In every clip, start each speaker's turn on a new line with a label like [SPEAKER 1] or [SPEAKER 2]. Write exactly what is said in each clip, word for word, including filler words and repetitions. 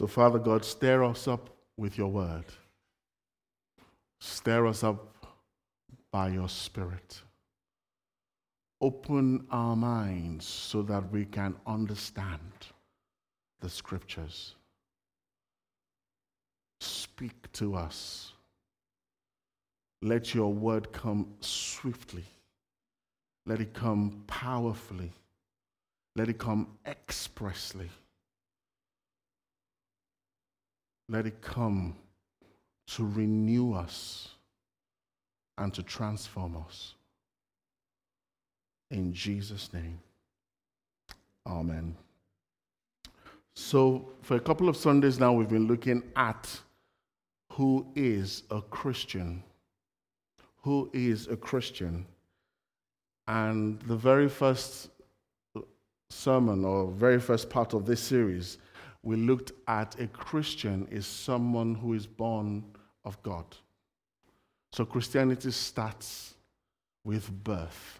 [SPEAKER 1] So, Father God, stir us up with your word. Stir us up by your Spirit. Open our minds so that we can understand the scriptures. Speak to us. Let your word come swiftly. Let it come powerfully. Let it come expressly. Let it come to renew us and to transform us. In Jesus' name, amen. So, for a couple of Sundays now, we've been looking at who is a Christian. Who is a Christian? And the very first sermon, or very first part of this series, we looked at a Christian is someone who is born of God. So Christianity starts with birth.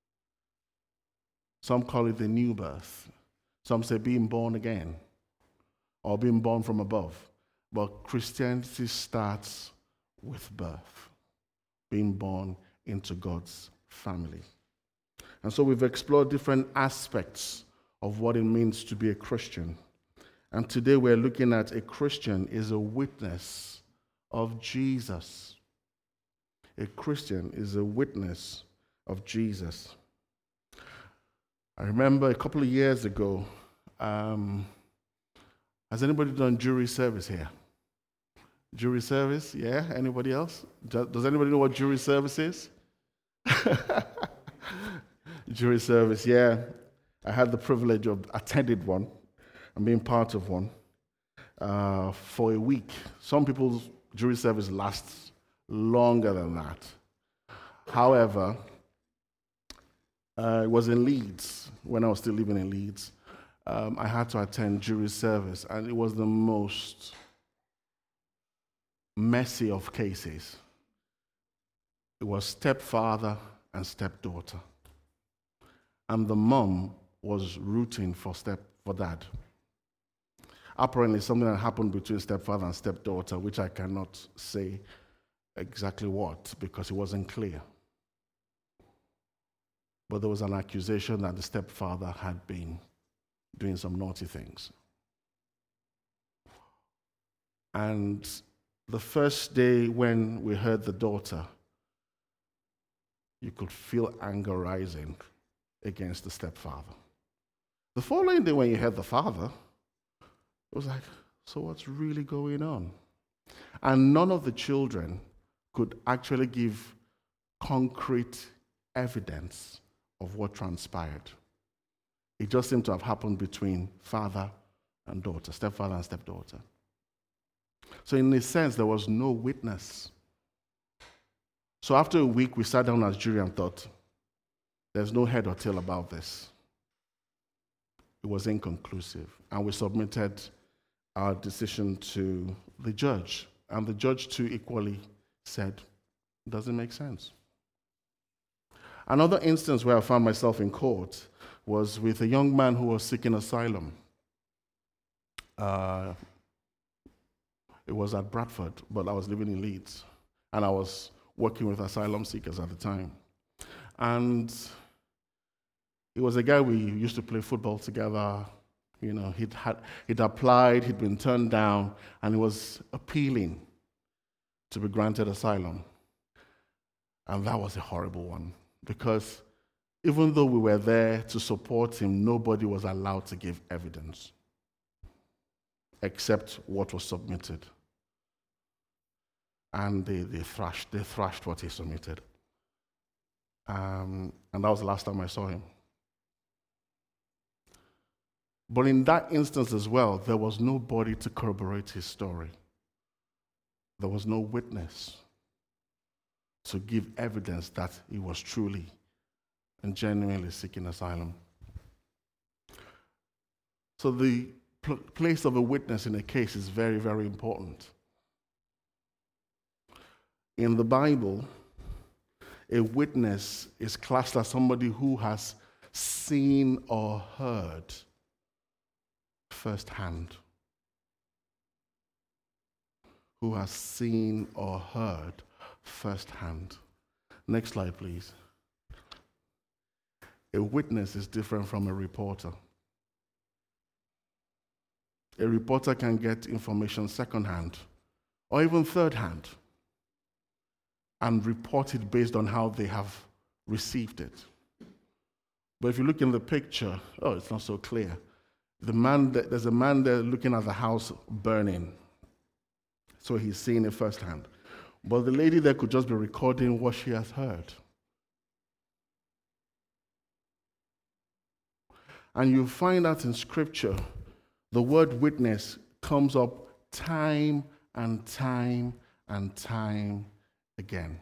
[SPEAKER 1] Some call it the new birth. Some say being born again or being born from above. But Christianity starts with birth, being born into God's family. And so we've explored different aspects of what it means to be a Christian. And today we're looking at a Christian is a witness of Jesus. A Christian is a witness of Jesus. I remember a couple of years ago, um, has anybody done jury service here? Jury service, yeah? Anybody else? Does anybody know what jury service is? Jury service, yeah. I had the privilege of attending one and being part of one uh, for a week. Some people's jury service lasts longer than that. However, uh, it was in Leeds, when I was still living in Leeds. Um, I had to attend jury service, and it was the most messy of cases. It was stepfather and stepdaughter. And the mom was rooting for step for dad. Apparently, something that happened between stepfather and stepdaughter, which I cannot say exactly what, because it wasn't clear. But there was an accusation that the stepfather had been doing some naughty things. And the first day when we heard the daughter, you could feel anger rising against the stepfather. The following day when you heard the father, it was like, so what's really going on? And none of the children could actually give concrete evidence of what transpired. It just seemed to have happened between father and daughter, stepfather and stepdaughter. So in a sense, there was no witness. So after a week, we sat down as jury and thought, there's no head or tail about this. It was inconclusive. And we submitted our decision to the judge. And the judge too equally said, doesn't make sense. Another instance where I found myself in court was with a young man who was seeking asylum. Uh, it was at Bradford, but I was living in Leeds. And I was working with asylum seekers at the time. And he was a guy we used to play football together. You know, he'd, had, he'd applied, he'd been turned down, and he was appealing to be granted asylum. And that was a horrible one, because even though we were there to support him, nobody was allowed to give evidence except what was submitted. And they, they thrashed, they thrashed what he submitted. Um, and that was the last time I saw him. But in that instance as well, there was nobody to corroborate his story. There was no witness to give evidence that he was truly and genuinely seeking asylum. So the pl- place of a witness in a case is very, very important. In the Bible, a witness is classed as somebody who has seen or heard firsthand. who has seen or heard firsthand. Next slide, please. A witness is different from a reporter. A reporter can get information secondhand or even third hand and report it based on how they have received it. But if you look in the picture, oh, it's not so clear. The man, there's a man there looking at the house burning. So he's seeing it firsthand. But the lady there could just be recording what she has heard. And you find that in Scripture, the word witness comes up time and time and time again.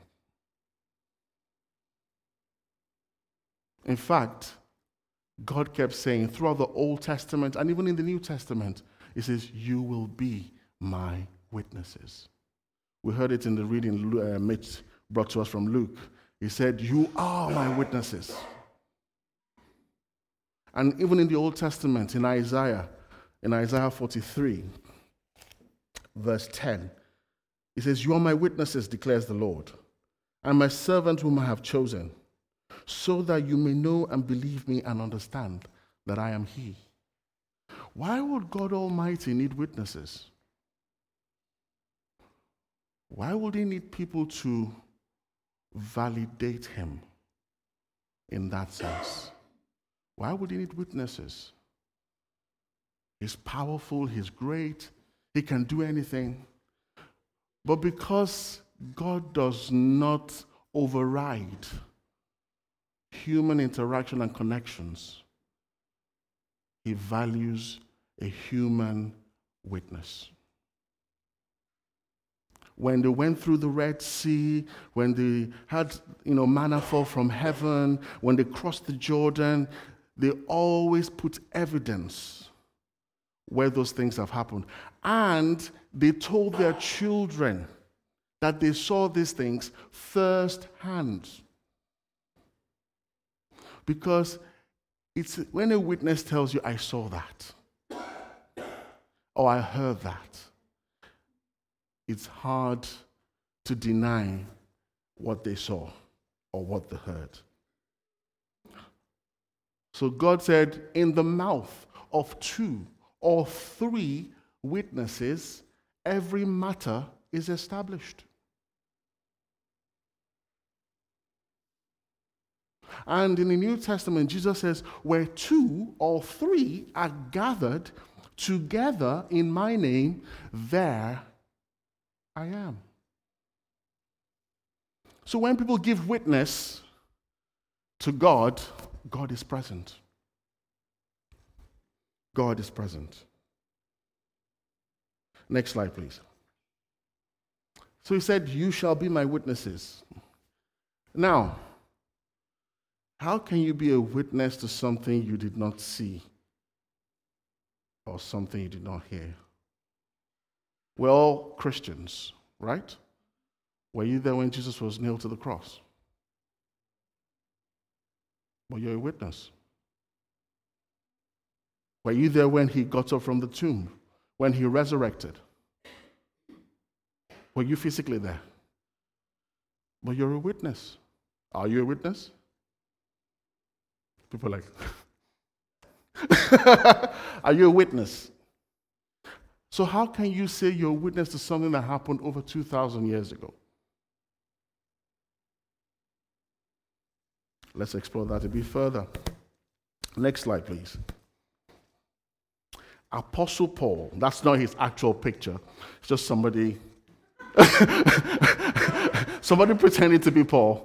[SPEAKER 1] In fact, God kept saying throughout the Old Testament and even in the New Testament, He says, you will be my witnesses. We heard it in the reading uh, Mitch brought to us from Luke. He said, you are my witnesses. And even in the Old Testament, in Isaiah, in Isaiah forty-three, verse ten, he says, you are my witnesses, declares the Lord, and my servant whom I have chosen, so that you may know and believe me and understand that I am He. Why would God Almighty need witnesses? Why would He need people to validate Him in that sense? Why would He need witnesses? He's powerful, He's great, He can do anything. But because God does not override human interaction and connections, He values a human witness. When they went through the Red Sea, when they had, you know, manna fall from heaven, when they crossed the Jordan, they always put evidence where those things have happened. And they told their children that they saw these things firsthand. Because it's when a witness tells you, I saw that, or I heard that, it's hard to deny what they saw or what they heard. So God said, in the mouth of two or three witnesses, every matter is established. And in the New Testament, Jesus says, where two or three are gathered together in my name, there I am. So when people give witness to God, God is present. God is present. Next slide, please. So He said, you shall be my witnesses. Now, how can you be a witness to something you did not see or something you did not hear? We're all Christians, right? Were you there when Jesus was nailed to the cross? Well, you're a witness. Were you there when He got up from the tomb? When He resurrected? Were you physically there? But you're a witness. Are you a witness? People are like, are you a witness? So how can you say you're a witness to something that happened over two thousand years ago? Let's explore that a bit further. Next slide, please. Apostle Paul, that's not his actual picture. It's just somebody, somebody pretending to be Paul.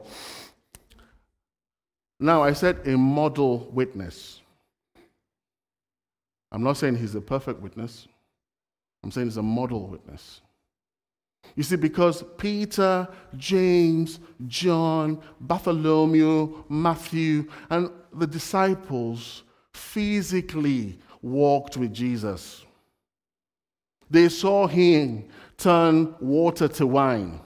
[SPEAKER 1] Now, I said a model witness. I'm not saying he's a perfect witness. I'm saying he's a model witness. You see, because Peter, James, John, Bartholomew, Matthew, and the disciples physically walked with Jesus. They saw Him turn water to wine.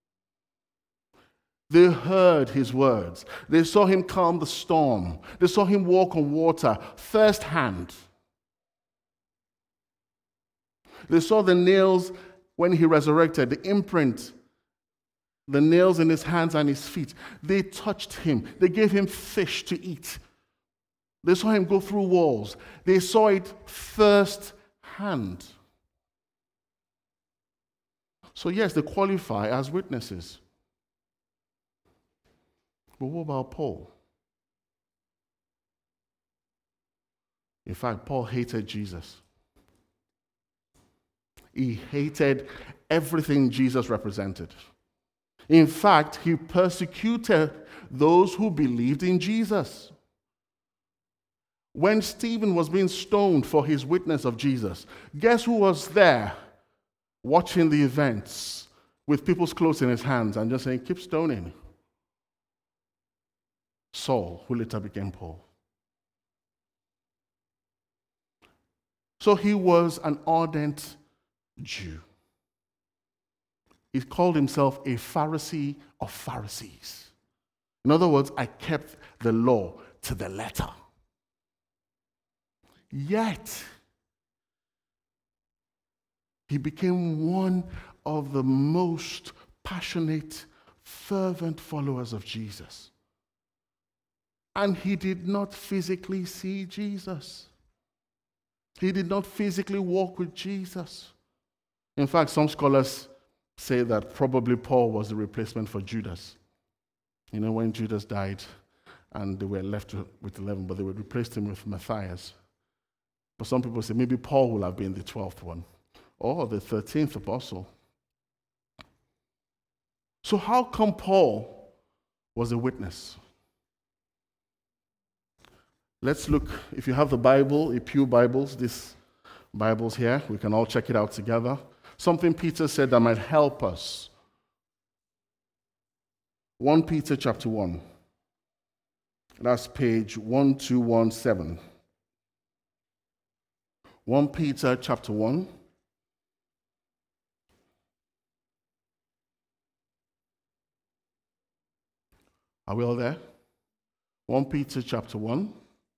[SPEAKER 1] They heard His words. They saw Him calm the storm. They saw Him walk on water firsthand. They saw the nails when he resurrected, the imprint, the nails in his hands and his feet, they touched him. They gave him fish to eat. They saw him go through walls. They saw it first hand. So yes, they qualify as witnesses. But what about Paul? In fact, Paul hated Jesus. He hated everything Jesus represented. In fact, he persecuted those who believed in Jesus. When Stephen was being stoned for his witness of Jesus, guess who was there watching the events with people's clothes in his hands and just saying, keep stoning? Saul, who later became Paul. So he was an ardent Jew. He called himself a Pharisee of Pharisees. In other words, I kept the law to the letter. Yet, he became one of the most passionate, fervent followers of Jesus. And he did not physically see Jesus. He did not physically walk with Jesus. In fact, some scholars say that probably Paul was the replacement for Judas. You know, when Judas died and they were left with eleven, but they would replace him with Matthias. But some people say maybe Paul will have been the twelfth one or the thirteenth apostle. So how come Paul was a witness? Let's look, if you have the Bible, a Pew Bibles, these Bibles here, we can all check it out together. Something Peter said that might help us. First Peter chapter one. That's page twelve seventeen. First Peter chapter one. Are we all there? First Peter chapter one.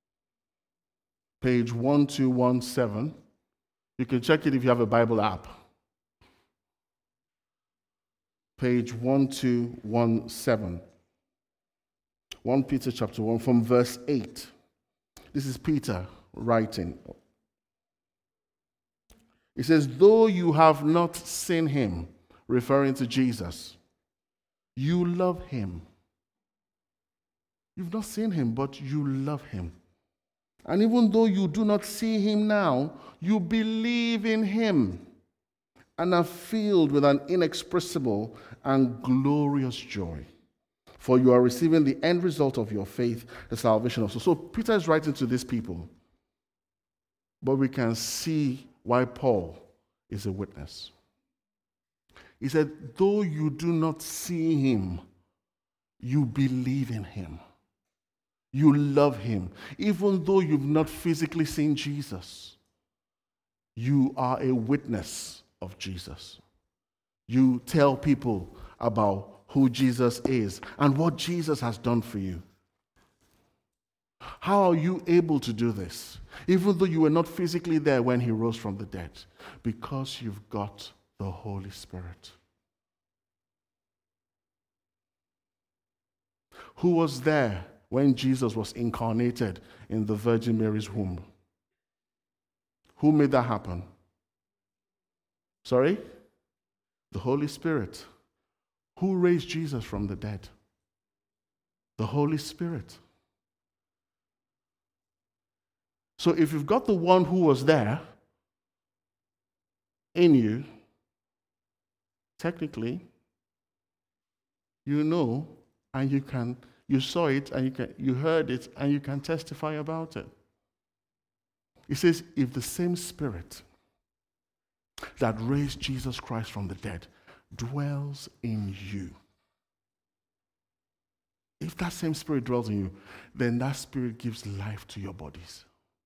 [SPEAKER 1] Page twelve seventeen. You can check it if you have a Bible app. Page twelve seventeen. First Peter chapter one from verse eight. This is Peter writing. He says, though you have not seen him, referring to Jesus, you love him. You've not seen him, but you love him. And even though you do not see him now, you believe in him and are filled with an inexpressible and glorious joy. For you are receiving the end result of your faith, the salvation also. So Peter is writing to these people. But we can see why Paul is a witness. He said, though you do not see him, you believe in him. You love him. Even though you've not physically seen Jesus, you are a witness of Jesus. You tell people about who Jesus is and what Jesus has done for you. How are you able to do this? Even though you were not physically there when he rose from the dead. Because you've got the Holy Spirit. Who was there when Jesus was incarnated in the Virgin Mary's womb? Who made that happen? Sorry? The Holy Spirit. Who raised Jesus from the dead? The Holy Spirit. So if you've got the one who was there in you, technically, you know, and you can, you saw it, and you can, you heard it, and you can testify about it. It says, if the same Spirit that raised Jesus Christ from the dead dwells in you, if that same Spirit dwells in you, then that Spirit gives life to your bodies.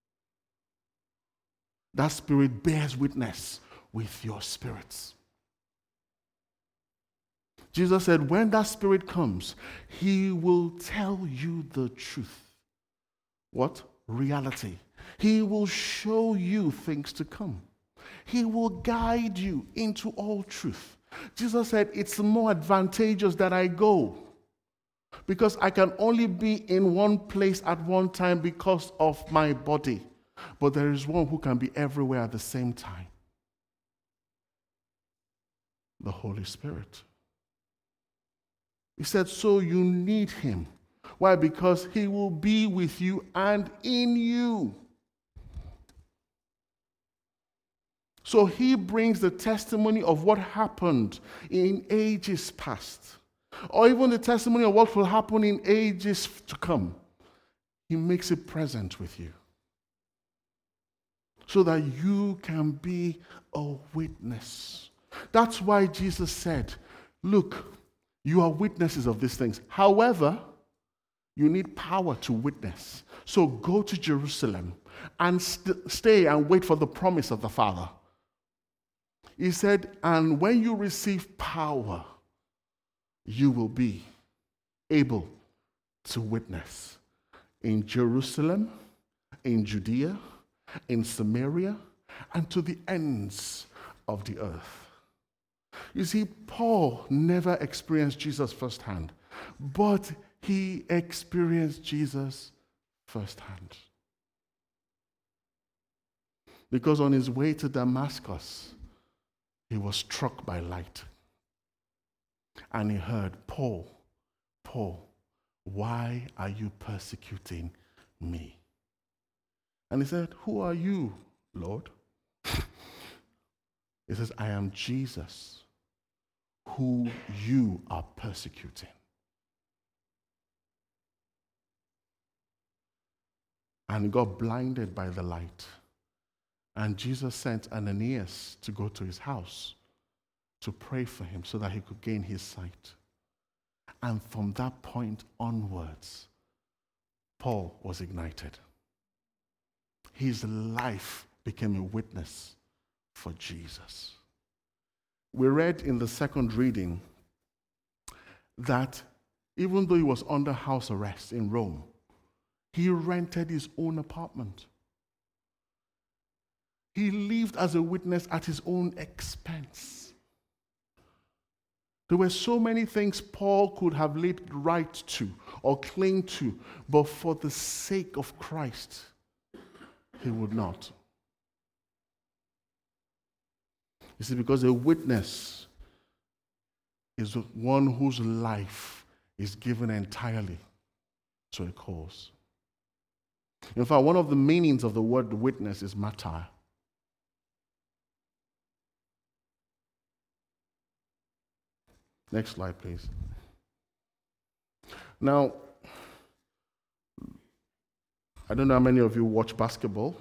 [SPEAKER 1] That Spirit bears witness with your spirits. Jesus said, when that Spirit comes, he will tell you the truth. What? Reality. He will show you things to come. He will guide you into all truth. Jesus said, it's more advantageous that I go, because I can only be in one place at one time because of my body. But there is one who can be everywhere at the same time. The Holy Spirit. He said, so you need him. Why? Because he will be with you and in you. So he brings the testimony of what happened in ages past, or even the testimony of what will happen in ages to come. He makes it present with you so that you can be a witness. That's why Jesus said, look, you are witnesses of these things. However, you need power to witness. So go to Jerusalem and st- stay and wait for the promise of the Father. He said, and when you receive power, you will be able to witness in Jerusalem, in Judea, in Samaria, and to the ends of the earth. You see, Paul never experienced Jesus firsthand, but he experienced Jesus firsthand. Because on his way to Damascus, he was struck by light. And he heard, Paul, Paul, why are you persecuting me? And he said, who are you, Lord? He says, I am Jesus, who you are persecuting. And he got blinded by the light. And Jesus sent Ananias to go to his house to pray for him so that he could gain his sight. And from that point onwards, Paul was ignited. His life became a witness for Jesus. We read in the second reading that even though he was under house arrest in Rome, he rented his own apartment. He lived as a witness at his own expense. There were so many things Paul could have laid right to or cling to, but for the sake of Christ, he would not. You see, because a witness is one whose life is given entirely to a cause. In fact, one of the meanings of the word witness is martyr. Next slide, please. Now, I don't know how many of you watch basketball.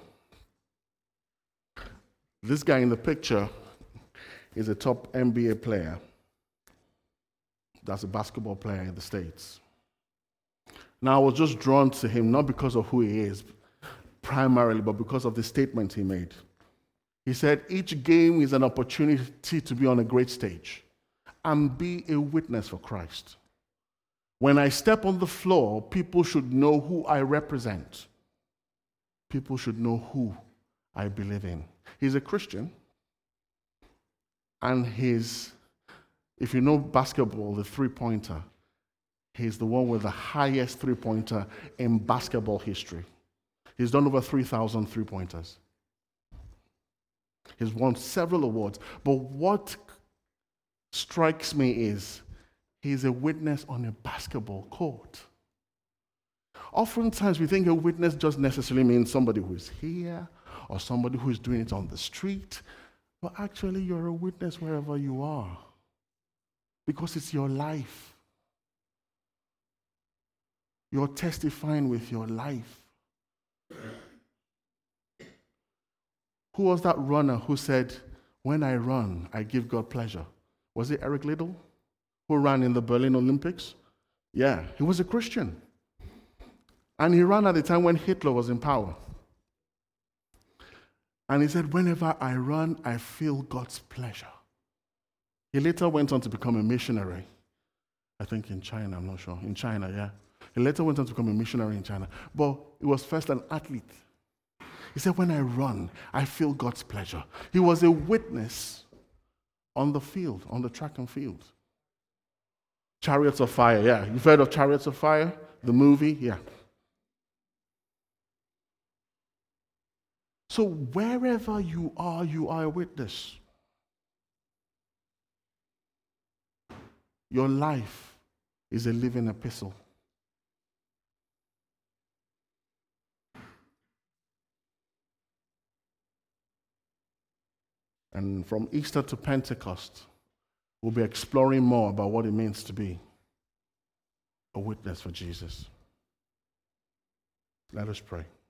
[SPEAKER 1] This guy in the picture is a top N B A player. That's a basketball player in the States. Now, I was just drawn to him, not because of who he is, primarily, but because of the statement he made. He said, each game is an opportunity to be on a great stage and be a witness for Christ. When I step on the floor, people should know who I represent. People should know who I believe in. He's a Christian, and he's, if you know basketball, the three-pointer, he's the one with the highest three-pointer in basketball history. He's done over three thousand three-pointers. He's won several awards. But what strikes me is he's a witness on a basketball court. Oftentimes we think a witness just necessarily means somebody who is here or somebody who is doing it on the street. But actually you're a witness wherever you are, because it's your life. You're testifying with your life. Who was that runner who said, when I run, I give God pleasure? Was it Eric Liddell, who ran in the Berlin Olympics? Yeah, he was a Christian. And he ran at the time when Hitler was in power. And he said, whenever I run, I feel God's pleasure. He later went on to become a missionary. I think in China, I'm not sure. In China, yeah. He later went on to become a missionary in China. But he was first an athlete. He said, when I run, I feel God's pleasure. He was a witness on the field, on the track and field. Chariots of Fire, yeah. You've heard of Chariots of Fire? The movie? Yeah. So wherever you are, you are a witness. Your life is a living epistle. And from Easter to Pentecost, we'll be exploring more about what it means to be a witness for Jesus. Let us pray.